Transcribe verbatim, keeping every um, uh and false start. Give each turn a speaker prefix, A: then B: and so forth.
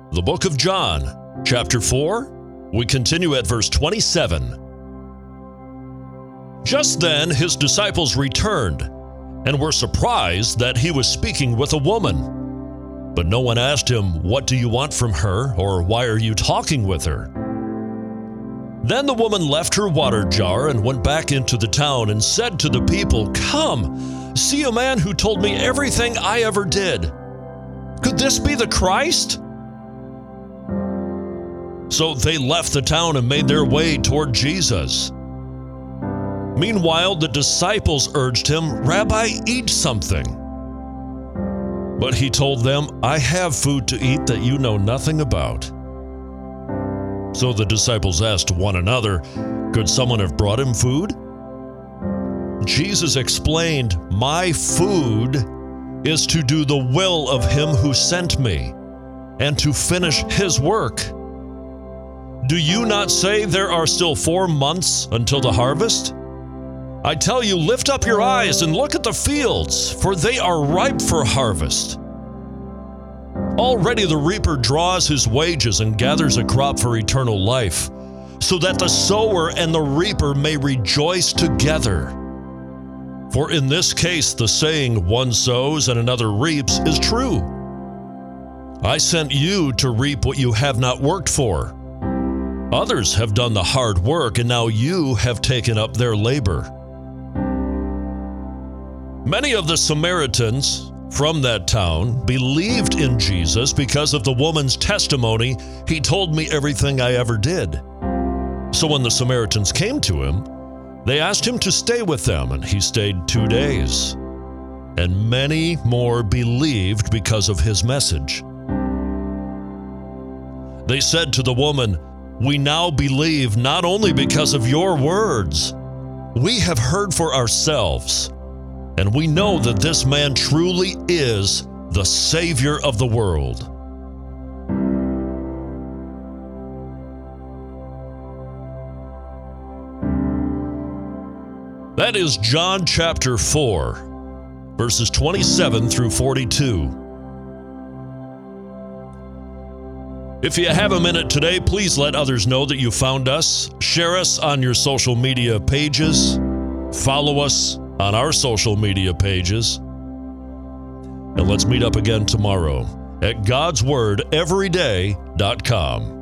A: The book of John, chapter four, we continue at verse twenty-seven. Just then his disciples returned and were surprised that he was speaking with a woman. But no one asked him, "What do you want from her?" or "Why are you talking with her?" Then the woman left her water jar and went back into the town and said to the people, "Come, see a man who told me everything I ever did. Could this be the Christ?" So they left the town and made their way toward Jesus. Meanwhile, the disciples urged him, "Rabbi, eat something." But he told them, "I have food to eat that you know nothing about." So the disciples asked one another, "Could someone have brought him food?" Jesus explained, "My food is to do the will of him who sent me and to finish his work. Do you not say there are still four months until the harvest? I tell you, lift up your eyes and look at the fields, for they are ripe for harvest. Already the reaper draws his wages and gathers a crop for eternal life, so that the sower and the reaper may rejoice together. For in this case the saying, 'One sows and another reaps,' is true. I sent you to reap what you have not worked for. Others have done the hard work, and now you have taken up their labor." Many of the Samaritans from that town believed in Jesus because of the woman's testimony, "He told me everything I ever did." So when the Samaritans came to him, they asked him to stay with them, and he stayed two days. And many more believed because of his message. They said to the woman, "We now believe not only because of your words. We have heard for ourselves, and we know that this man truly is the Savior of the world." That is John chapter four, verses twenty-seven through forty-two. If you have a minute today, please let others know that you found us. Share us on your social media pages. Follow us on our social media pages. And let's meet up again tomorrow at gods word every day dot com.